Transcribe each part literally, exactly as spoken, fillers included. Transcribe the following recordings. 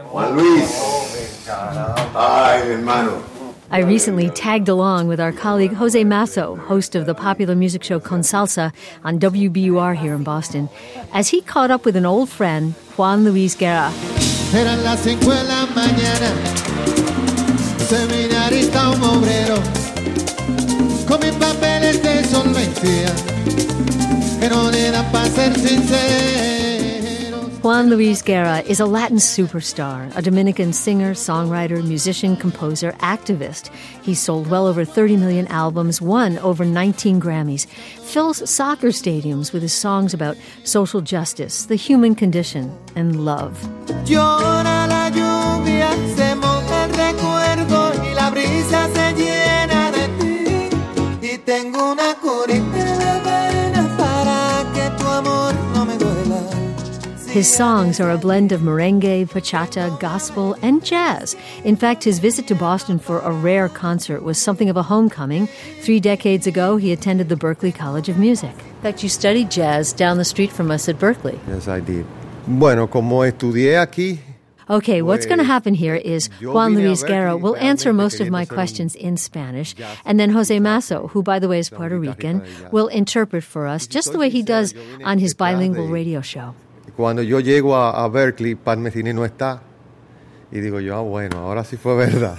Juan Luis. Ay, hermano. I recently tagged along with our colleague Jose Masso, host of the popular music show Con Salsa on W B U R here in Boston, as he caught up with an old friend, Juan Luis Guerra. Eran las cinco de la mañana, seminarista un obrero, con mis papeles de solvencia, que no le dan para ser sinceros. Juan Luis Guerra is a Latin superstar, a Dominican singer, songwriter, musician, composer, activist. He's sold well over thirty million albums, won over nineteen Grammys, fills soccer stadiums with his songs about social justice, the human condition, and love. Llora la lluvia, se moja el recuerdo y la brisa se llena de ti. Y tengo una curita en la vena para que tu amor no me duela. His songs are a blend of merengue, bachata, gospel, and jazz. In fact, his visit to Boston for a rare concert was something of a homecoming. Three decades ago, he attended the Berklee College of Music. In fact, you studied jazz down the street from us at Berklee. Yes, I did. Bueno, como estudié aquí. Okay, what's going to happen here is Juan Luis Guerra will answer most of my questions in Spanish, and then Jose Masso, who, by the way, is Puerto Rican, will interpret for us just the way he does on his bilingual radio show. Cuando yo llego a, a Berklee, Pat Metheny no está. Y digo yo, ah, bueno, ahora sí fue verdad.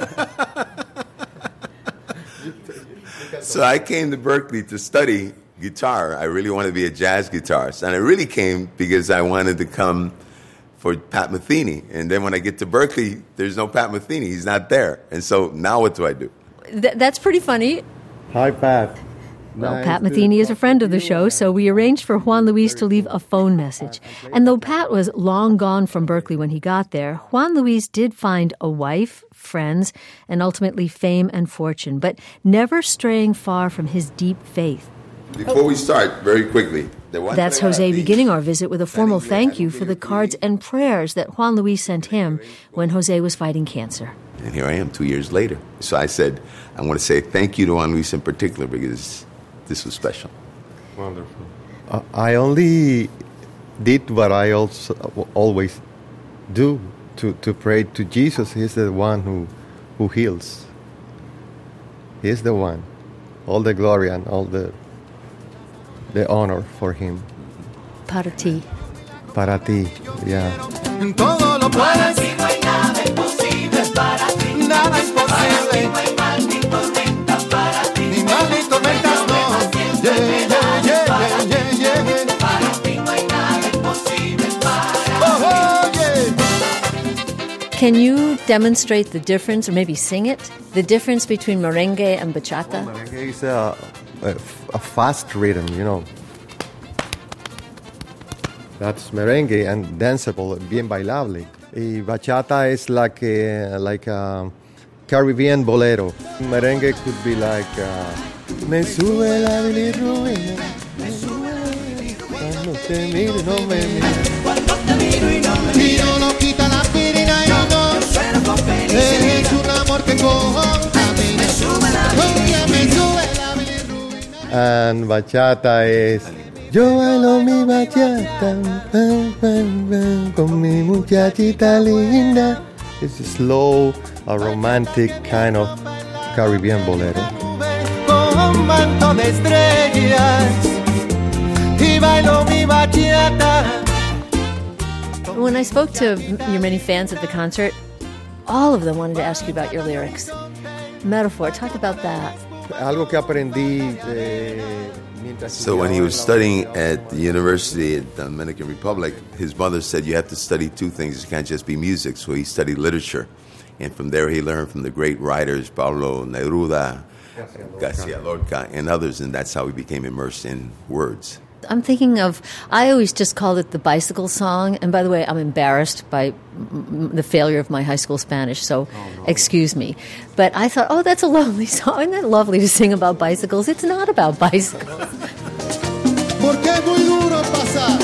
So I came to Berklee to study guitar. I really wanted to be a jazz guitarist. And I really came because I wanted to come for Pat Metheny. And then when I get to Berklee, there's no Pat Metheny. He's not there. And so now what do I do? Th- that's pretty funny. Hi, Pat. Well, Pat Metheny is a friend of the show, so we arranged for Juan Luis to leave a phone message. And though Pat was long gone from Berklee when he got there, Juan Luis did find a wife, friends, and ultimately fame and fortune, but never straying far from his deep faith. Before we start, very quickly. That's Jose beginning our visit with a formal thank you for the cards and prayers that Juan Luis sent him when Jose was fighting cancer. And here I am two years later. So I said, I want to say thank you to Juan Luis in particular because this was special. Wonderful. Uh, I only did what I also always do, to, to pray to Jesus. He's the one who, who heals. He's the one. All the glory and all the the honor for him. Para ti. Para ti, yeah. Todo lo puedes. Para ti no hay nada imposible. Para ti nada imposible. Para ti no hay mal ni tormenta. Para ti ni mal ni tormentas no. Yeah, yeah, yeah, yeah, yeah, yeah. Para ti no hay nada imposible. Para oh, oh, yeah. Can you demonstrate the difference, or maybe sing it, the difference between merengue and bachata? Oh, merengue is a, a, a fast rhythm, you know. That's merengue and danceable, bien bailable. Y bachata is like a, like a Caribbean bolero. Merengue could be like uh, me sube la bilirrubina, me sube la bilirrubina, cuando te miro no me mira. Cuando te miro y no me mira. Y no quita la aspirina y no. Eres un amor que contamina. Me sube la bilirrubina. Me sube la bilirrubina. And bachata is yo bailo mi bachata bam, bam, bam, con mi muchachita linda. It's a slow, a romantic kind of Caribbean bolero. Con manto de estrellas y bailo mi bachata. When I spoke to your many fans at the concert, all of them wanted to ask you about your lyrics. Metaphor, talk about that. Algo que aprendí de... So when he was studying at the university at the Dominican Republic, his mother said, you have to study two things. It can't just be music. So he studied literature. And from there he learned from the great writers, Pablo Neruda, Garcia Lorca, and others. And that's how he became immersed in words. I'm thinking of, I always just called it the bicycle song. And by the way, I'm embarrassed by m- the failure of my high school Spanish, so oh, no. Excuse me. But I thought, oh, that's a lovely song. Isn't that lovely to sing about bicycles? It's not about bicycles. Porque es muy duro pasar.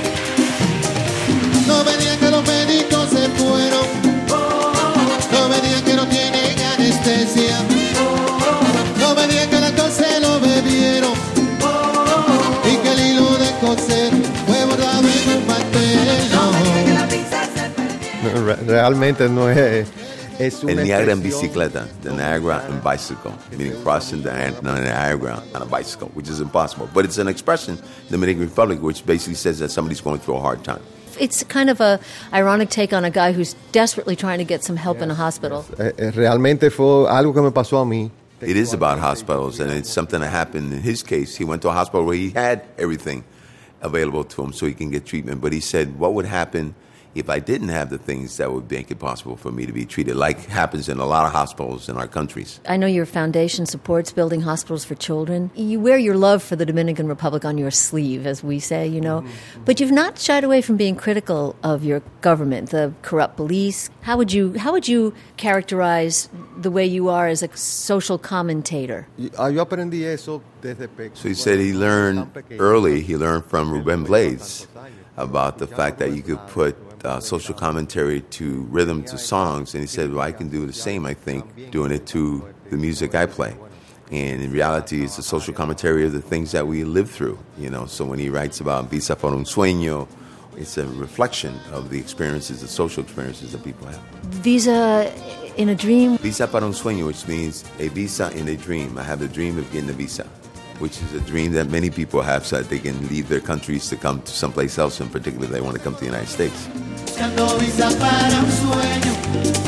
No me digan que los médicos se fueron. No me digan que no tienen anestesia. No me digan que el alcohol se lo bebieron. Y que el hilo de coser fue bordado en un mantel. realmente no es... Es El una Niagara en expresión- bicicleta, the Niagara in bicycle, meaning crossing the Niagara on a bicycle, which is impossible. But it's an expression in the Dominican Republic which basically says that somebody's going through a hard time. It's kind of a ironic take on a guy who's desperately trying to get some help in a hospital. Eh, eh, realmente fue algo que me pasó a mí. It is about hospitals, and it's something that happened in his case. He went to a hospital where he had everything available to him so he can get treatment. But he said, what would happen if I didn't have the things that would make it possible for me to be treated, like happens in a lot of hospitals in our countries? I know your foundation supports building hospitals for children. You wear your love for the Dominican Republic on your sleeve, as we say, you know. Mm-hmm. But you've not shied away from being critical of your government, the corrupt police. How would you how would you characterize the way you are as a social commentator? Y- ah, Yo aprendí eso desde pequeño. So he said he learned early, he learned from Ruben Blades about the fact that you could put uh, social commentary to rhythm to songs. And he said, well, I can do the same, I think, doing it to the music I play. And in reality, it's a social commentary of the things that we live through, you know. So when he writes about Visa por un Sueño, it's a reflection of the experiences, the social experiences that people have. Visa in a dream. Visa para un Sueño, which means a visa in a dream. I have the dream of getting a visa, which is a dream that many people have so that they can leave their countries to come to someplace else, in particular, they want to come to the United States. Buscando visa para un sueño,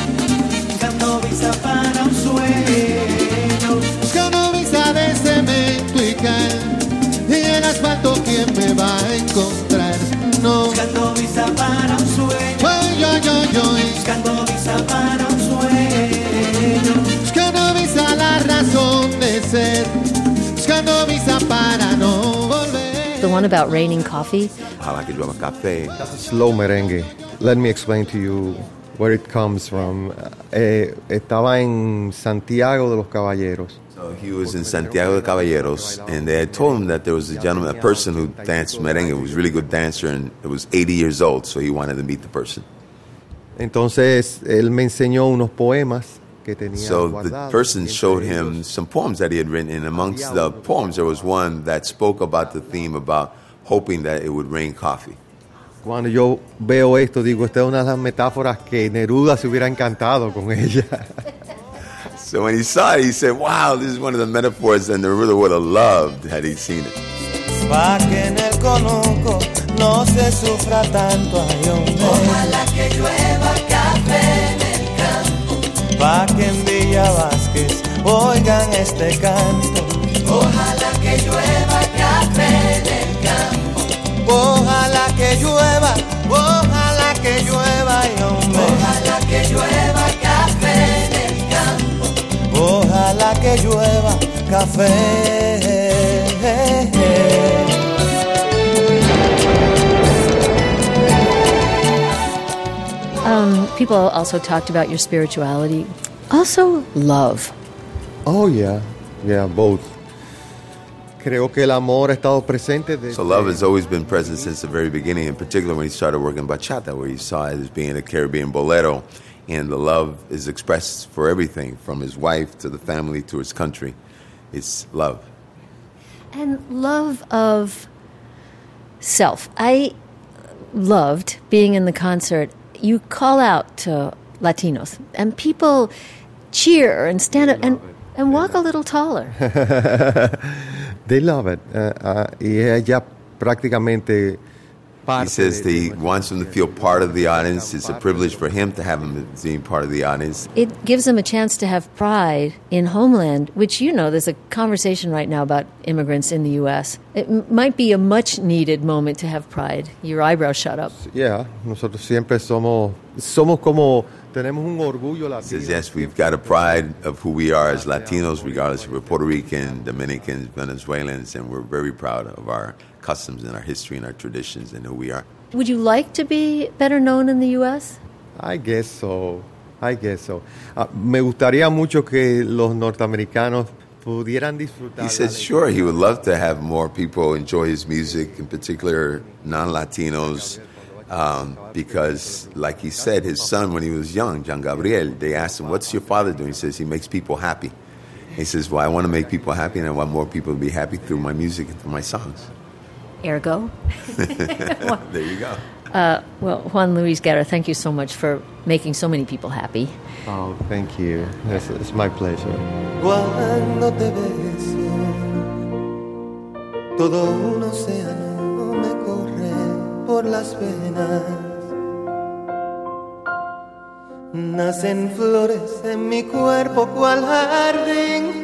buscando visa para un sueño, buscando visa de cemento y cal, y el asfalto quién me va a encontrar, no. Buscando visa para un sueño, ay, ay, ay, ay. Buscando visa para un sueño, buscando visa la razón de ser, buscando visa para no volver. The one about raining coffee. Ojalá que llueva café. Slow merengue. Let me explain to you where it comes from. Eh, estaba en Santiago de los Caballeros. So he was in Santiago de Caballeros, and they had told him that there was a gentleman, a person who danced merengue, who was a really good dancer, and it was eighty years old, so he wanted to meet the person. Entonces, él me enseñó unos poemas que tenía So the guardados. person Entre showed ellos, him some poems that he had written, and amongst the poems there was one that spoke about the theme about hoping that it would rain coffee. Cuando yo veo esto, digo, esta es una de las metáforas que Neruda se hubiera encantado con ella. So when he saw it, he said, wow, this is one of the metaphors that Neruda would have loved had he seen it. Pa' que en el conuco no se sufra tanto, ay, hombre. Ojalá que llueva café en el campo, Pa' que en Villa Vázquez oigan este canto. ojalá que llueva café en el campo, Ojalá que llueva, ojalá que llueva, ay, hombre. ojalá que llueva café en el campo. Ojalá que llueva café. Um, people also talked about your spirituality. Also, love. Oh, yeah. Yeah, both. Creo que el amor ha estado presente desde... So love has always been present since the very beginning, in particular when he started working bachata, where he saw it as being a Caribbean bolero, and the love is expressed for everything, from his wife to the family to his country. It's love. And love of self. I loved being in the concert. You call out to Latinos, and people cheer and stand up and, and walk a little taller. They love it. Uh, uh, y ella prácticamente parte He says that de- he wants them to feel part of the audience. It's a privilege for him to have them being part of the audience. It gives them a chance to have pride in homeland, which, you know, there's a conversation right now about immigrants in the U S. It m- might be a much-needed moment to have pride. Your eyebrows shut up. Yeah, nosotros siempre somos, somos como, tenemos un orgullo He says, latino. yes, we've got a pride of who we are as Latinos, regardless if we're Puerto Rican, Dominicans, Venezuelans, and we're very proud of our customs and our history and our traditions and who we are. Would you like to be better known in the U S? I guess so. I guess so. Ah, me gustaría mucho que los norteamericanos pudieran disfrutar. He said, sure, he would love to have more people enjoy his music, in particular non-Latinos, um, because, like he said, his son, when he was young, Jean Gabriel, they asked him, what's your father doing? He says, he makes people happy. He says, well, I want to make people happy, and I want more people to be happy through my music and through my songs. Ergo. There you go. Uh, well, Juan Luis Guerra, thank you so much for making so many people happy. Oh, thank you. It's, it's my pleasure. Cuando te beso, todo un océano me corre por las venas. Nacen flores en mi cuerpo cual jardín,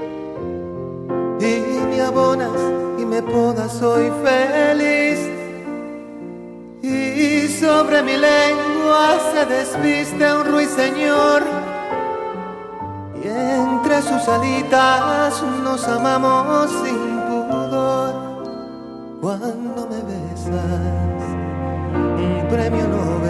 y me abonas y me podas, soy feliz. Y sobre mi lengua se desviste un ruiseñor, y entre sus alitas nos amamos sin pudor. Cuando me besas, un premio Nobel